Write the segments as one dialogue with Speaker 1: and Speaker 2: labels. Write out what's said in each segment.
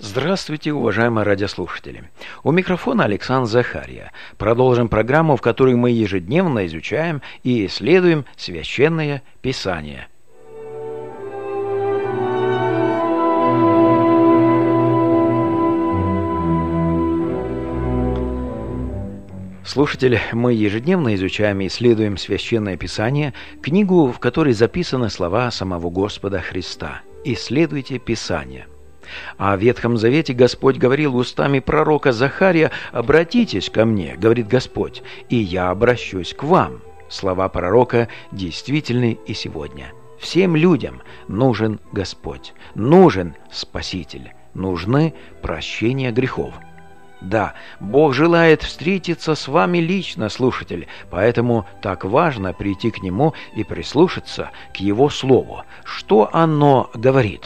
Speaker 1: Здравствуйте, уважаемые радиослушатели. У микрофона Александр Захарья. Продолжим программу, в которой мы ежедневно изучаем и исследуем Священное Писание. Слушатели, мы ежедневно изучаем и исследуем Священное Писание, книгу, в которой записаны слова самого Господа Христа. Исследуйте Писание. А в Ветхом Завете Господь говорил устами пророка Захария: «Обратитесь ко мне, говорит Господь, и я обращусь к вам». Слова пророка действительны и сегодня. Всем людям нужен Господь, нужен Спаситель, нужны прощения грехов. Да, Бог желает встретиться с вами лично, слушатель, поэтому так важно прийти к Нему и прислушаться к Его Слову. Что оно говорит?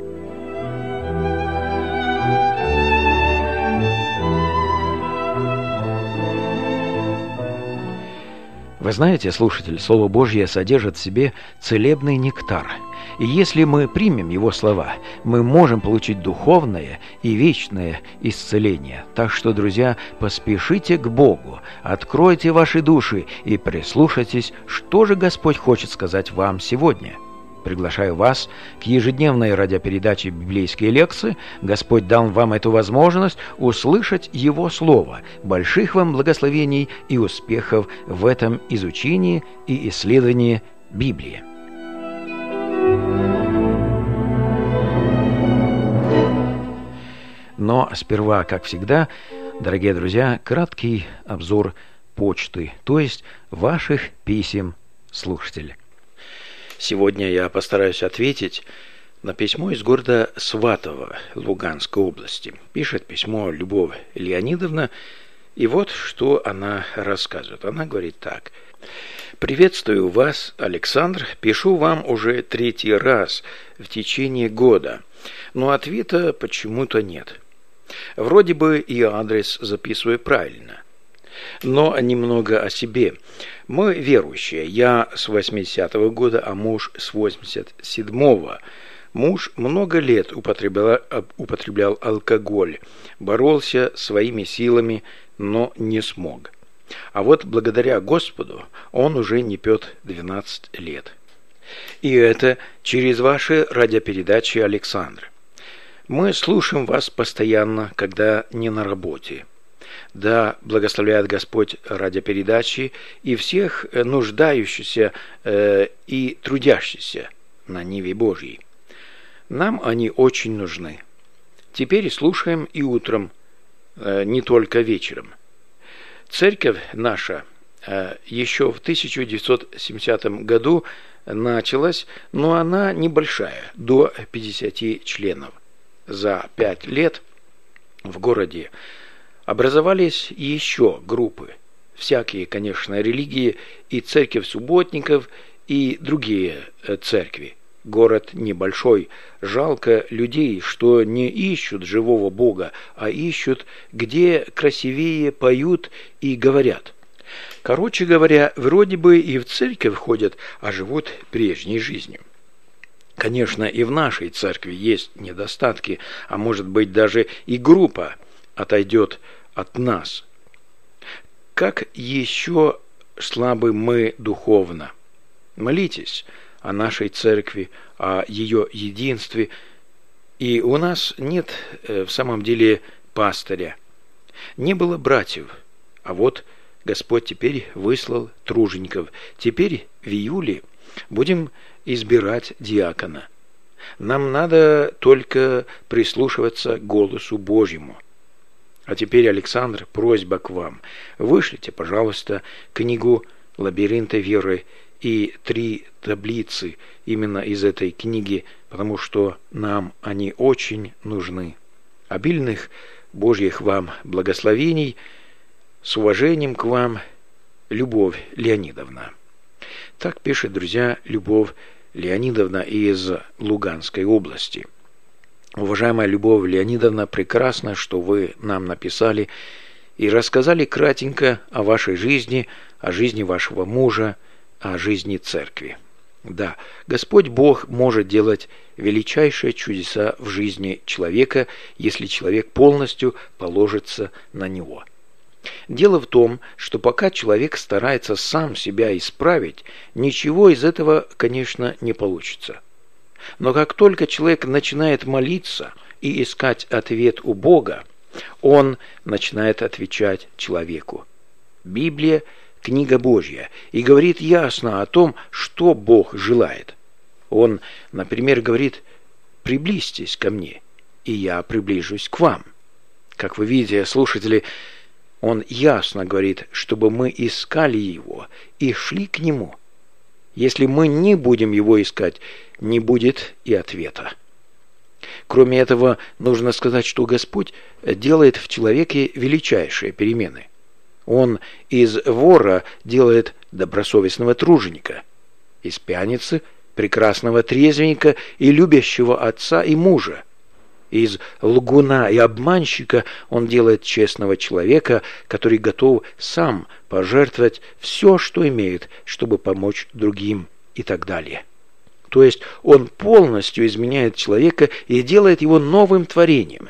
Speaker 1: Вы знаете, слушатель, Слово Божье содержит в себе целебный нектар. И если мы примем его слова, мы можем получить духовное и вечное исцеление. Так что, друзья, поспешите к Богу, откройте ваши души и прислушайтесь, что же Господь хочет сказать вам сегодня. Приглашаю вас к ежедневной радиопередаче «Библейские лекции». Господь дал вам эту возможность услышать Его Слово. Больших вам благословений и успехов в этом изучении и исследовании Библии. Но сперва, как всегда, дорогие друзья, краткий обзор почты, то есть ваших писем, слушатели. Сегодня я постараюсь ответить на письмо из города Сватово, Луганской области. Пишет письмо Любовь Леонидовна, и вот что она рассказывает. Она говорит так: «Приветствую вас, Александр. Пишу вам уже 3-й раз в течение года, но ответа почему-то нет. Вроде бы и адрес записываю правильно. Но немного о себе. Мы верующие. Я с 80-го года, а муж с 87-го. Муж много лет употреблял алкоголь, боролся своими силами, но не смог. А вот благодаря Господу он уже не пьет 12 лет. И это через ваши радиопередачи, Александр. Мы слушаем вас постоянно, когда не на работе. Да благословляет Господь радиопередачи и всех нуждающихся и трудящихся на ниве Божьей. Нам они очень нужны. Теперь слушаем и утром, не только вечером. Церковь наша еще в 1970 году началась, но она небольшая, до 50 членов. За 5 лет в городе образовались еще группы, всякие, конечно, религии, и церковь субботников, и другие церкви. Город небольшой, жалко людей, что не ищут живого Бога, а ищут, где красивее поют и говорят. Короче говоря, вроде бы и в церковь ходят, а живут прежней жизнью. Конечно, и в нашей церкви есть недостатки, а может быть даже и группа отойдет от нас. Как еще слабы мы духовно? Молитесь о нашей церкви, о ее единстве. И у нас нет в самом деле пастыря. Не было братьев, а вот Господь теперь выслал тружеников. Теперь в июле будем избирать диакона. Нам надо только прислушиваться к голосу Божьему. А теперь, Александр, просьба к вам. Вышлите, пожалуйста, книгу «Лабиринты веры» и 3 таблицы именно из этой книги, потому что нам они очень нужны. Обильных Божьих вам благословений. С уважением к вам, Любовь Леонидовна. Так пишет, друзья, Любовь Леонидовна из Луганской области. Уважаемая Любовь Леонидовна, прекрасно, что вы нам написали и рассказали кратенько о вашей жизни, о жизни вашего мужа, о жизни церкви. Да, Господь Бог может делать величайшие чудеса в жизни человека, если человек полностью положится на Него. Дело в том, что пока человек старается сам себя исправить, ничего из этого, конечно, не получится. Но как только человек начинает молиться и искать ответ у Бога, он начинает отвечать человеку. Библия – книга Божья, и говорит ясно о том, что Бог желает. Он, например, говорит: «Приблизьтесь ко мне, и я приближусь к вам». Как вы видите, слушатели, он ясно говорит, чтобы мы искали Его и шли к Нему. Если мы не будем Его искать, не будет и ответа. Кроме этого, нужно сказать, что Господь делает в человеке величайшие перемены. Он из вора делает добросовестного труженика, из пьяницы – прекрасного трезвенника и любящего отца и мужа. Из лгуна и обманщика он делает честного человека, который готов сам пожертвовать все, что имеет, чтобы помочь другим, и так далее. То есть он полностью изменяет человека и делает его новым творением.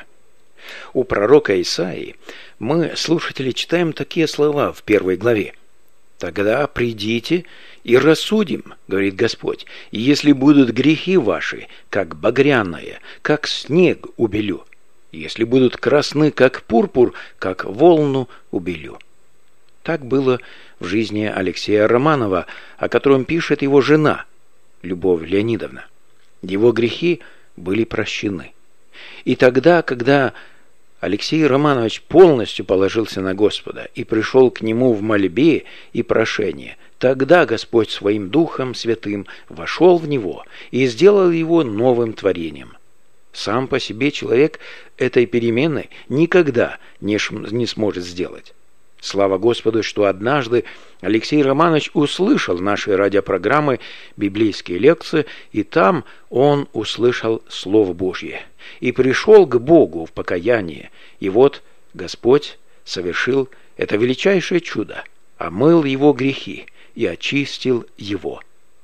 Speaker 1: У пророка Исаии мы, слушатели, читаем такие слова в 1 главе. «Тогда придите и рассудим, — говорит Господь, — и если будут грехи ваши, как багряное, как снег убелю, если будут красны, как пурпур, как волну убелю». Так было в жизни Алексея Романова, о котором пишет его жена, Любовь Леонидовна. Его грехи были прощены. И тогда, когда Алексей Романович полностью положился на Господа и пришел к Нему в мольбе и прошении, тогда Господь Своим Духом Святым вошел в него и сделал его новым творением. Сам по себе человек этой перемены никогда не сможет сделать. Слава Господу, что однажды Алексей Романович услышал наши радиопрограммы «Библейские лекции», и там он услышал Слово Божье и пришел к Богу в покаянии. И вот Господь совершил это величайшее чудо, омыл его грехи и очистил его,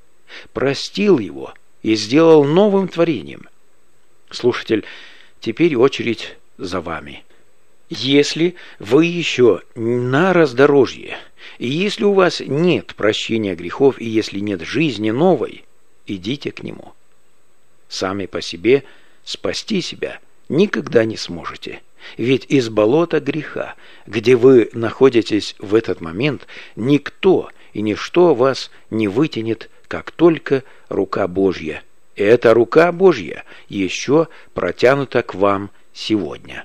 Speaker 1: простил его и сделал новым творением. Слушатель, теперь очередь за вами. Если вы еще на раздорожье, и если у вас нет прощения грехов, и если нет жизни новой, идите к Нему. Сами по себе спасти себя никогда не сможете. Ведь из болота греха, где вы находитесь в этот момент, никто и ничто вас не вытянет, как только рука Божья. И эта рука Божья еще протянута к вам сегодня.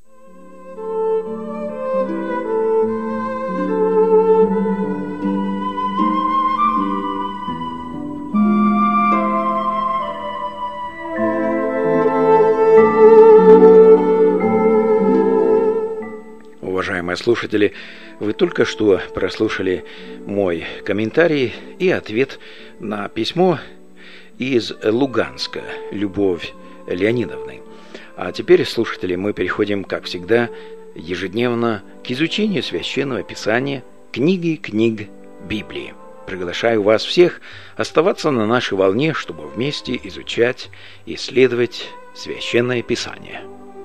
Speaker 1: Уважаемые слушатели, вы только что прослушали мой комментарий и ответ на письмо из Луганска Любовь Леонидовны. А теперь, слушатели, мы переходим, как всегда, ежедневно к изучению Священного Писания, книги книг Библии. Приглашаю вас всех оставаться на нашей волне, чтобы вместе изучать и исследовать Священное Писание.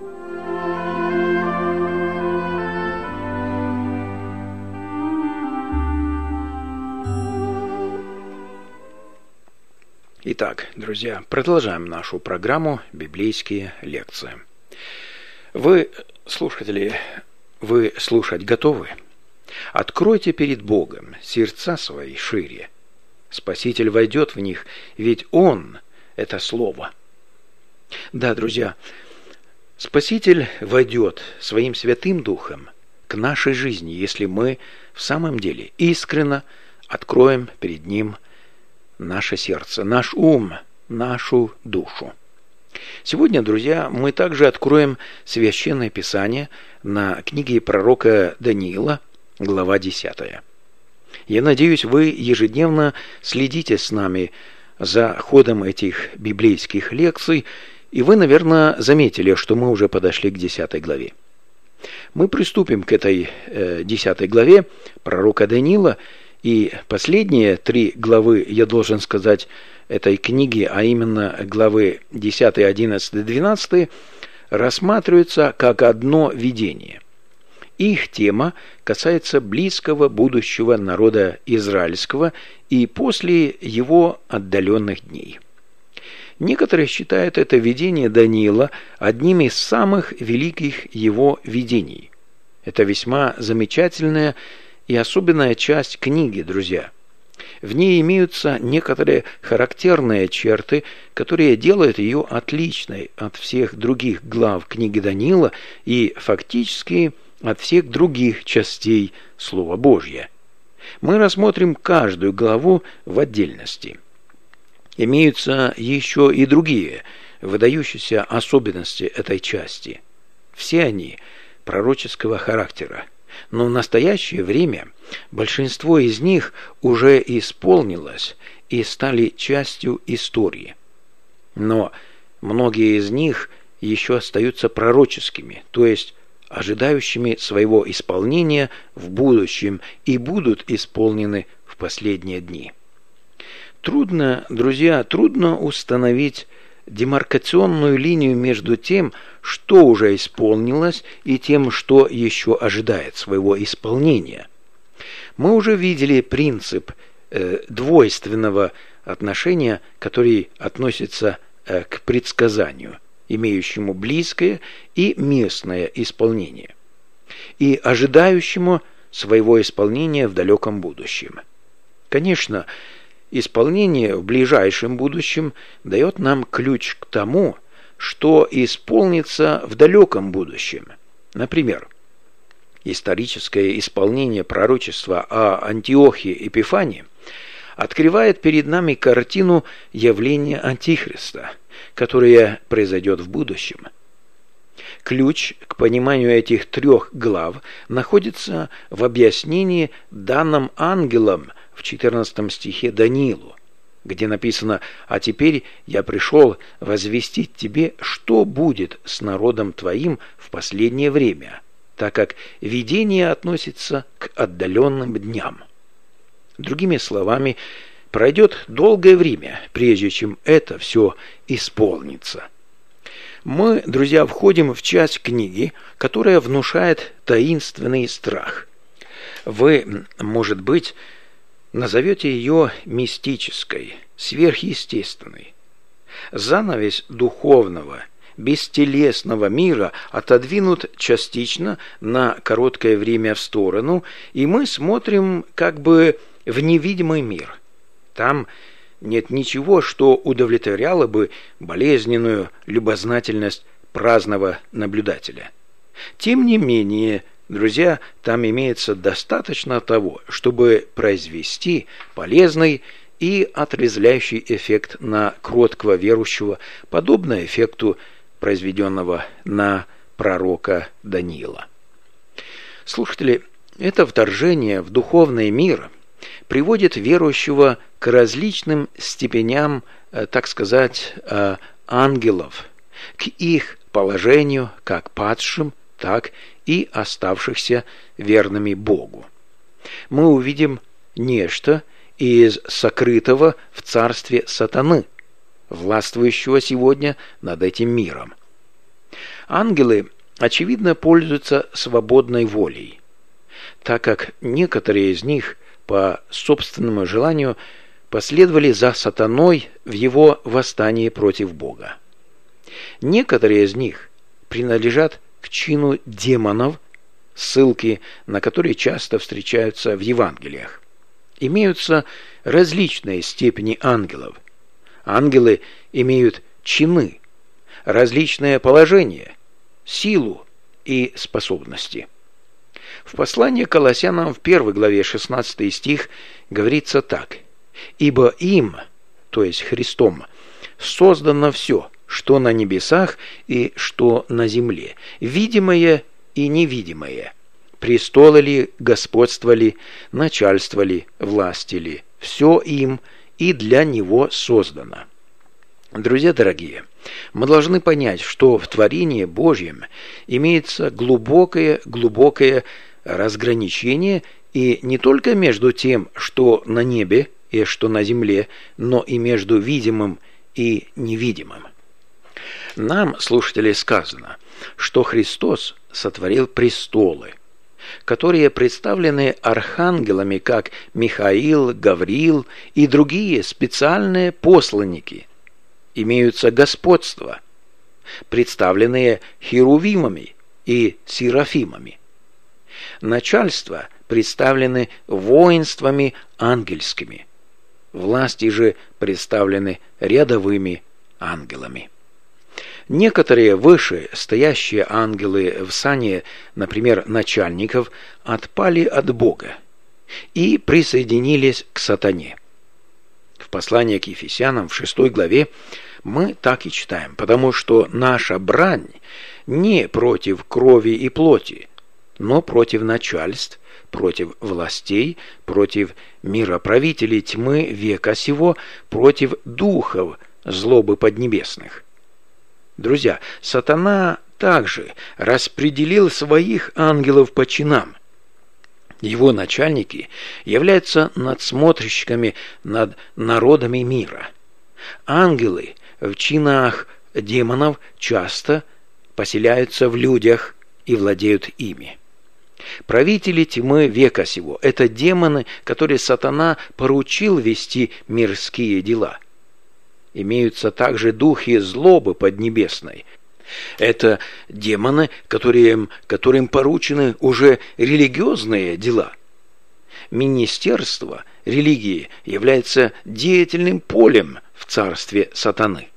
Speaker 1: Итак, друзья, продолжаем нашу программу «Библейские лекции». Вы, слушатели, вы слушать готовы? Откройте перед Богом сердца свои шире. Спаситель войдет в них, ведь Он – это Слово. Да, друзья, Спаситель войдет Своим Святым Духом к нашей жизни, если мы в самом деле искренно откроем перед Ним наше сердце, наш ум, нашу душу. Сегодня, друзья, мы также откроем Священное Писание на книге пророка Даниила, глава 10. Я надеюсь, вы ежедневно следите с нами за ходом этих библейских лекций, и вы, наверное, заметили, что мы уже подошли к 10 главе. Мы приступим к этой 10 главе пророка Даниила, И последние 3 главы, я должен сказать, этой книги, а именно главы 10, 11, 12, рассматриваются как одно видение. Их тема касается близкого будущего народа израильского и после его отдаленных дней. Некоторые считают это видение Даниила одним из самых великих его видений. Это весьма замечательная и особенная часть книги, друзья. В ней имеются некоторые характерные черты, которые делают ее отличной от всех других глав книги Даниила и фактически от всех других частей Слова Божьего. Мы рассмотрим каждую главу в отдельности. Имеются еще и другие выдающиеся особенности этой части. Все они пророческого характера, но в настоящее время большинство из них уже исполнилось и стали частью истории. Но многие из них еще остаются пророческими, то есть ожидающими своего исполнения в будущем и будут исполнены в последние дни. Трудно, друзья, трудно установить демаркационную линию между тем, что уже исполнилось, и тем, что еще ожидает своего исполнения. Мы уже видели принцип двойственного отношения, который относится к предсказанию, имеющему близкое и местное исполнение, и ожидающему своего исполнения в далеком будущем. Конечно, исполнение в ближайшем будущем дает нам ключ к тому, что исполнится в далеком будущем. Например, историческое исполнение пророчества о Антиохе Эпифане открывает перед нами картину явления Антихриста, которое произойдет в будущем. Ключ к пониманию этих 3 глав находится в объяснении, данном ангелом в 14 стихе Даниилу, где написано: «А теперь я пришел возвестить тебе, что будет с народом твоим в последнее время, так как видение относится к отдаленным дням». Другими словами, пройдет долгое время, прежде чем это все исполнится. Мы, друзья, входим в часть книги, которая внушает таинственный страх. Вы, может быть, назовете ее мистической, сверхъестественной. Занавес духовного, бестелесного мира отодвинут частично на короткое время в сторону, и мы смотрим как бы в невидимый мир. Там нет ничего, что удовлетворяло бы болезненную любознательность праздного наблюдателя. Тем не менее, друзья, там имеется достаточно того, чтобы произвести полезный и отрезвляющий эффект на кроткого верующего, подобно эффекту, произведенного на пророка Даниила. Слушатели, это вторжение в духовный мир приводит верующего к различным степеням, так сказать, ангелов, к их положению как падшим, так и оставшихся верными Богу. Мы увидим нечто из сокрытого в царстве сатаны, властвующего сегодня над этим миром. Ангелы, очевидно, пользуются свободной волей, так как некоторые из них по собственному желанию последовали за сатаной в его восстании против Бога. Некоторые из них принадлежат к чину демонов, ссылки на которые часто встречаются в Евангелиях. Имеются различные степени ангелов. Ангелы имеют чины, различное положение, силу и способности. В послании к Колоссянам в 1 главе 16 стих говорится так: «Ибо им, то есть Христом, создано все, что на небесах и что на земле, видимое и невидимое, престолы ли, господства ли, начальства ли, власти ли, все им и для него создано». Друзья дорогие, мы должны понять, что в творении Божьем имеется глубокое разграничение и не только между тем, что на небе и что на земле, но и между видимым и невидимым. Нам, слушатели, сказано, что Христос сотворил престолы, которые представлены архангелами, как Михаил, Гавриил и другие специальные посланники. Имеются господства, представленные херувимами и серафимами. Начальства представлены воинствами ангельскими. Власти же представлены рядовыми ангелами. Некоторые выше стоящие ангелы в сане, например, начальников, отпали от Бога и присоединились к сатане. В послании к Ефесянам в 6 главе мы так и читаем: «Потому что наша брань не против крови и плоти, но против начальств, против властей, против мироправителей тьмы века сего, против духов злобы поднебесных». Друзья, сатана также распределил своих ангелов по чинам. Его начальники являются надсмотрщиками над народами мира. Ангелы в чинах демонов часто поселяются в людях и владеют ими. Правители тьмы века сего – это демоны, которые сатана поручил вести мирские дела. Имеются также духи злобы поднебесной. Это демоны, которым поручены уже религиозные дела. Министерство религии является деятельным полем в царстве сатаны.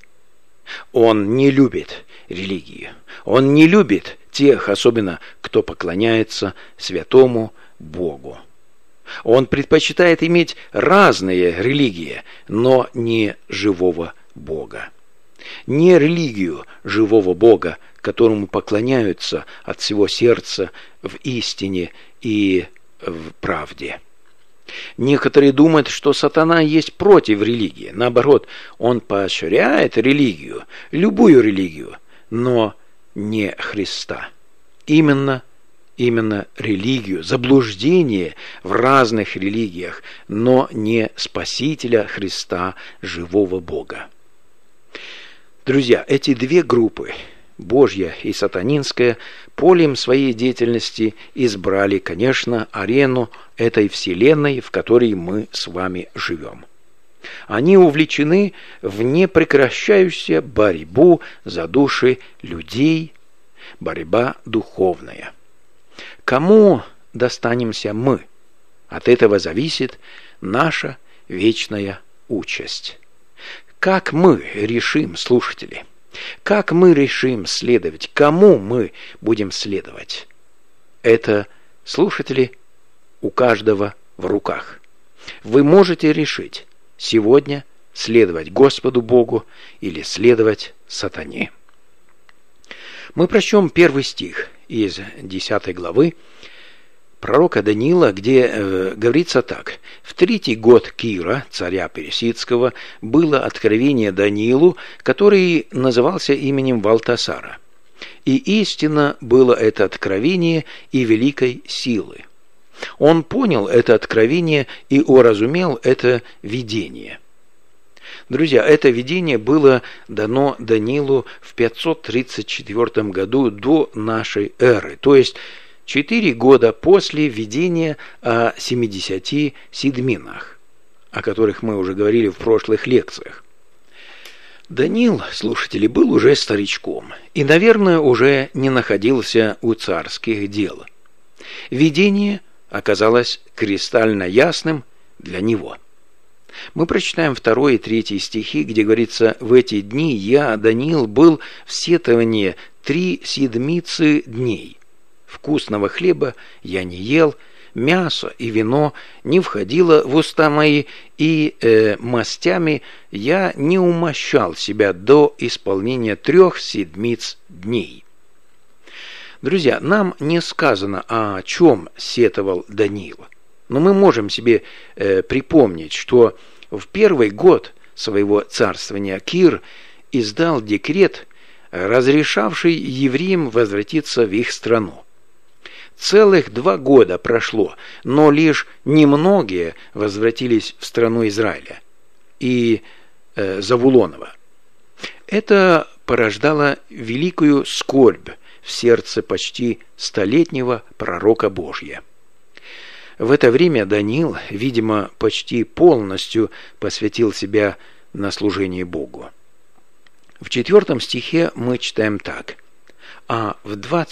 Speaker 1: Он не любит религию. Он не любит тех, особенно кто поклоняется святому Богу. Он предпочитает иметь разные религии, но не живого Бога. Не религию живого Бога, которому поклоняются от всего сердца в истине и в правде. Некоторые думают, что сатана есть против религии. Наоборот, он поощряет религию, любую религию, но не Христа. Именно религию, заблуждение в разных религиях, но не Спасителя Христа, живого Бога. Друзья, эти две группы, Божья и сатанинская, полем своей деятельности избрали, конечно, арену этой вселенной, в которой мы с вами живем. Они увлечены в непрекращающуюся борьбу за души людей, борьба духовная. Кому достанемся мы? От этого зависит наша вечная участь. Как мы решим, слушатели? Как мы решим следовать? Кому мы будем следовать? Это, слушатели, у каждого в руках. Вы можете решить сегодня следовать Господу Богу или следовать сатане. Мы прочтем 1 стих из 10 главы пророка Даниила, где говорится так: «В 3-й год Кира, царя Персидского, было откровение Даниилу, который назывался именем Валтасара. И истинно было это откровение и великой силы. Он понял это откровение и уразумел это видение». Друзья, это видение было дано Даниилу в 534 году до нашей эры, то есть 4 года после видения о 70 седьминах, о которых мы уже говорили в прошлых лекциях. Даниил, слушатели, был уже старичком и, наверное, уже не находился у царских дел. Видение оказалось кристально ясным для него. Мы прочитаем 2 и 3 стихи, где говорится: «В эти дни я, Даниил, был в сетовании 3 седмицы дней. Вкусного хлеба я не ел, мясо и вино не входило в уста мои, и мастями я не умощал себя до исполнения 3 седмиц дней». Друзья, нам не сказано, о чем сетовал Даниил. Но мы можем себе припомнить, что в 1-й год своего царствования Кир издал декрет, разрешавший евреям возвратиться в их страну. Целых 2 года прошло, но лишь немногие возвратились в страну Израиля и Завулонова. Это порождало великую скорбь в сердце почти столетнего пророка Божия. В это время Даниил, видимо, почти полностью посвятил себя на служение Богу. В 4 стихе мы читаем так: «А в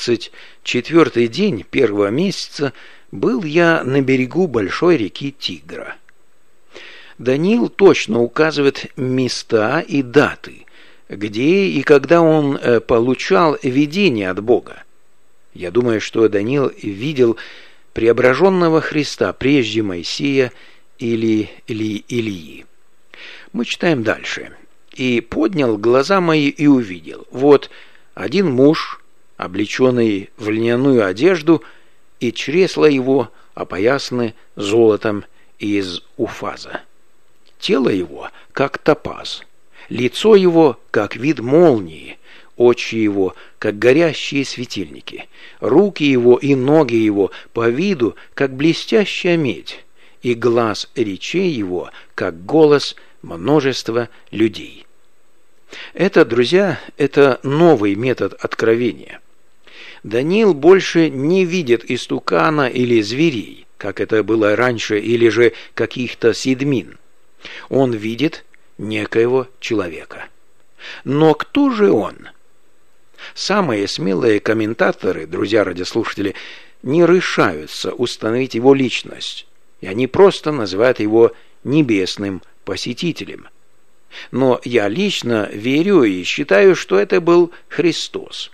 Speaker 1: 24-й день 1-го месяца был я на берегу большой реки Тигра». Даниил точно указывает места и даты, где и когда он получал видение от Бога. Я думаю, что Даниил видел преображенного Христа прежде Моисея или Илии. Мы читаем дальше. «И поднял глаза мои и увидел. Вот один муж, облеченный в льняную одежду, и чресла его опоясаны золотом из уфаза. Тело его, как топаз, лицо его, как вид молнии, очи его, как горящие светильники, руки его и ноги его по виду, как блестящая медь, и глаз речей его, как голос множества людей». Это, друзья, это новый метод откровения. Даниил больше не видит истукана или зверей, как это было раньше, или же каких-то седмин. Он видит некоего человека. Но кто же он? Самые смелые комментаторы, друзья радиослушатели, не решаются установить его личность, и они просто называют его небесным посетителем. Но я лично верю и считаю, что это был Христос.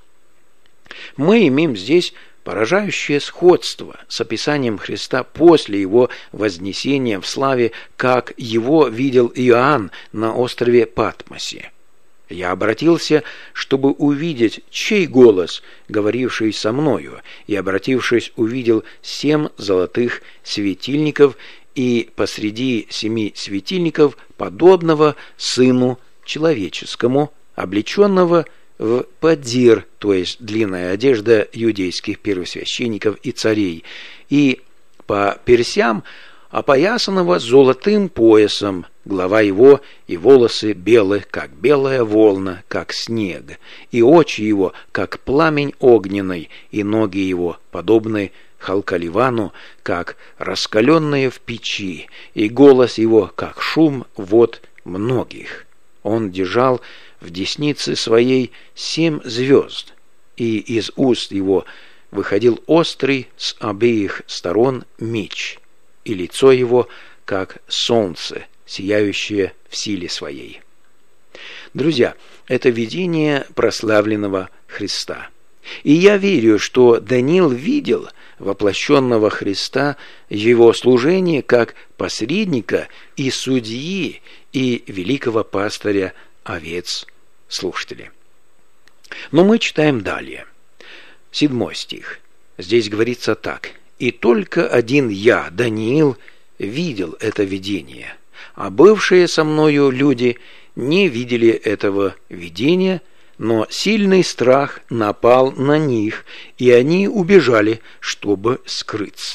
Speaker 1: Мы имеем здесь поражающее сходство с описанием Христа после его вознесения в славе, как его видел Иоанн на острове Патмосе. Я обратился, чтобы увидеть, чей голос, говоривший со мною, и, обратившись, увидел 7 золотых светильников, и посреди 7 светильников подобного Сыну Человеческому, облеченного в подир, то есть длинная одежда юдейских первосвященников и царей, и по персям опоясанного золотым поясом, голова его и волосы белы, как белая волна, как снег, и очи его, как пламень огненный, и ноги его подобны халкаливану, как раскаленные в печи, и голос его, как шум вод многих. Он держал в деснице своей 7 звезд, и из уст его выходил острый с обеих сторон меч, и лицо его, как солнце, сияющее в силе своей. Друзья, это видение прославленного Христа. И я верю, что Даниил видел воплощенного Христа, его служение как посредника и судьи, и великого пастыря овец. Слушатели. Но мы читаем далее. 7 стих. Здесь говорится так: «И только один я, Даниил, видел это видение, а бывшие со мною люди не видели этого видения, но сильный страх напал на них, и они убежали, чтобы скрыться».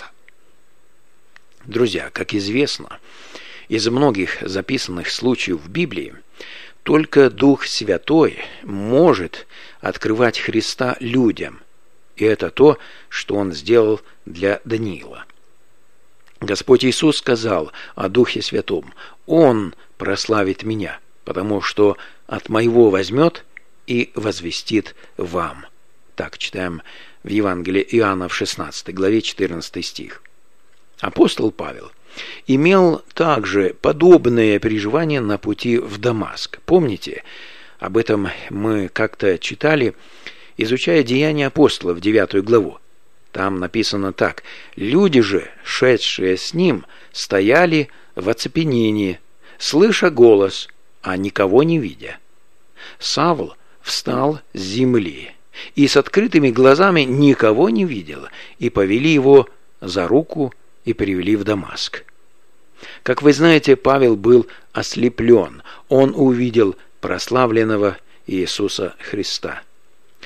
Speaker 1: Друзья, как известно, из многих записанных случаев в Библии, только Дух Святой может открывать Христа людям, и это то, что Он сделал для Даниила. Господь Иисус сказал о Духе Святом: «Он прославит Меня, потому что от Моего возьмет и возвестит вам». Так читаем в Евангелии Иоанна в 16 главе 14 стих. Апостол Павел имел также подобные переживания на пути в Дамаск. Помните, об этом мы как-то читали, изучая Деяния апостолов, 9 главу. Там написано так: «Люди же, шедшие с ним, стояли в оцепенении, слыша голос, а никого не видя. Савл встал с земли и с открытыми глазами никого не видел, и повели его за руку и привели в Дамаск». Как вы знаете, Павел был ослеплен. Он увидел прославленного Иисуса Христа.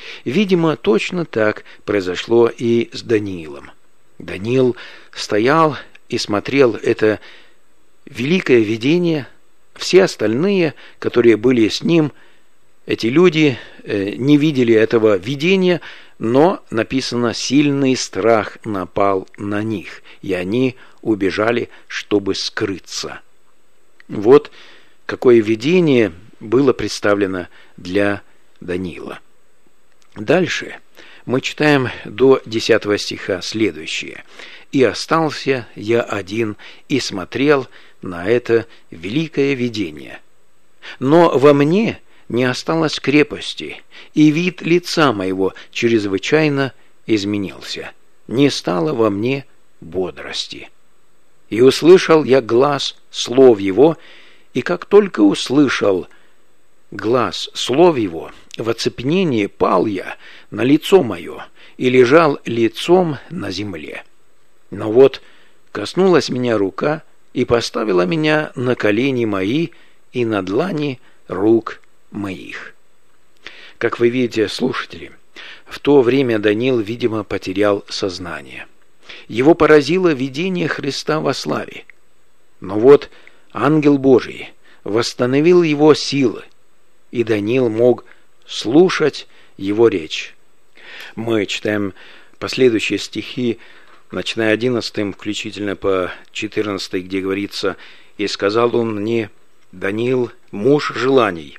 Speaker 1: Видимо, точно так произошло и с Даниилом. Даниил стоял и смотрел это великое видение. Все остальные, которые были с ним, эти люди не видели этого видения, но написано, сильный страх напал на них, и они убежали, чтобы скрыться. Вот какое видение было представлено для Даниила. Дальше мы читаем до 10 стиха следующее. «И остался я один, и смотрел на это великое видение. Но во мне не осталось крепости, и вид лица моего чрезвычайно изменился. Не стало во мне бодрости. И услышал я глас слов его, и как только услышал глас слов его, в оцепенении пал я на лицо мое и лежал лицом на земле. Но вот коснулась меня рука и поставила меня на колени мои и на длани рук моих». Как вы видите, слушатели, в то время Даниил, видимо, потерял сознание. Его поразило видение Христа во славе. Но вот ангел Божий восстановил его силы, и Даниил мог слушать его речь. Мы читаем последующие стихи, начиная 11 включительно по 14, где говорится: «И сказал он мне, Даниил, муж желаний,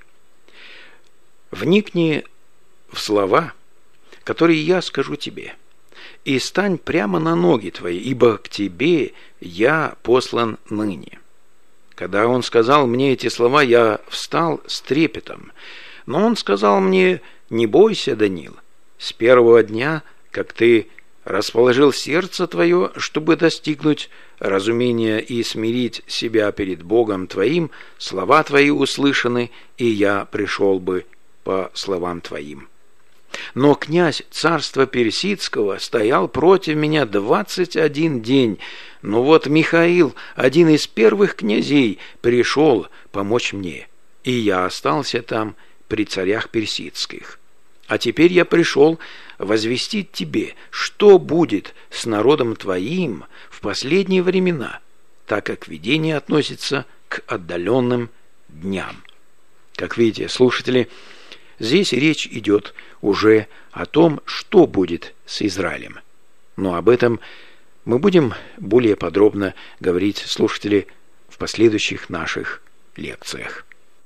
Speaker 1: вникни в слова, которые я скажу тебе, и стань прямо на ноги твои, ибо к тебе я послан ныне». Когда он сказал мне эти слова, я встал с трепетом. Но он сказал мне: «Не бойся, Даниил, с первого дня, как ты расположил сердце твое, чтобы достигнуть разумения и смирить себя перед Богом твоим, слова твои услышаны, и я пришел бы по словам твоим. Но князь царства персидского стоял против меня 21 день. Но вот Михаил, один из первых князей, пришел помочь мне, и я остался там при царях персидских. А теперь я пришел возвестить тебе, что будет с народом твоим в последние времена, так как видение относится к отдаленным дням». Как видите, слушатели, здесь речь идет уже о том, что будет с Израилем. Но об этом мы будем более подробно говорить, слушатели, в последующих наших лекциях.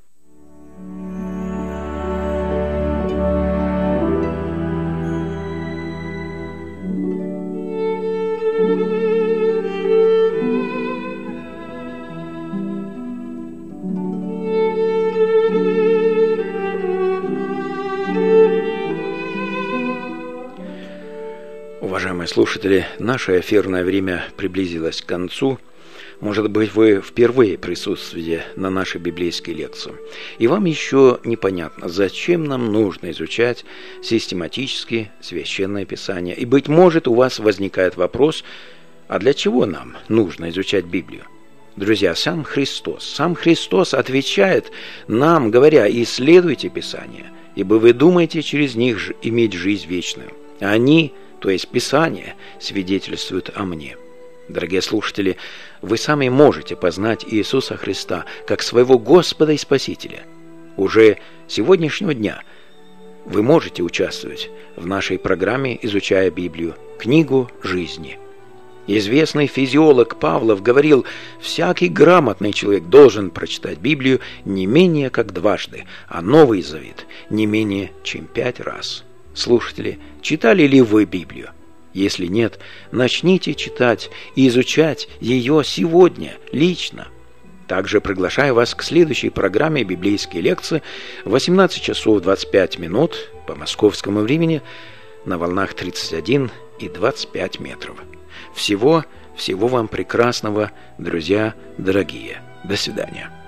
Speaker 1: Уважаемые слушатели, наше эфирное время приблизилось к концу. Может быть, вы впервые присутствуете на нашей библейской лекции, и вам еще непонятно, зачем нам нужно изучать систематически Священное Писание. И, быть может, у вас возникает вопрос: а для чего нам нужно изучать Библию? Друзья, сам Христос отвечает нам, говоря: «Исследуйте Писание, ибо вы думаете через них иметь жизнь вечную. Они, то есть Писание, свидетельствуют о мне». Дорогие слушатели, вы сами можете познать Иисуса Христа как своего Господа и Спасителя. Уже с сегодняшнего дня вы можете участвовать в нашей программе «Изучая Библию», книгу жизни. Известный физиолог Павлов говорил: «Всякий грамотный человек должен прочитать Библию не менее как дважды, а Новый Завет не менее чем 5 раз». Слушатели, читали ли вы Библию? Если нет, начните читать и изучать ее сегодня, лично. Также приглашаю вас к следующей программе «Библейские лекции» в 18 часов 25 минут по московскому времени на волнах 31 и 25 метров. Всего вам прекрасного, друзья дорогие. До свидания.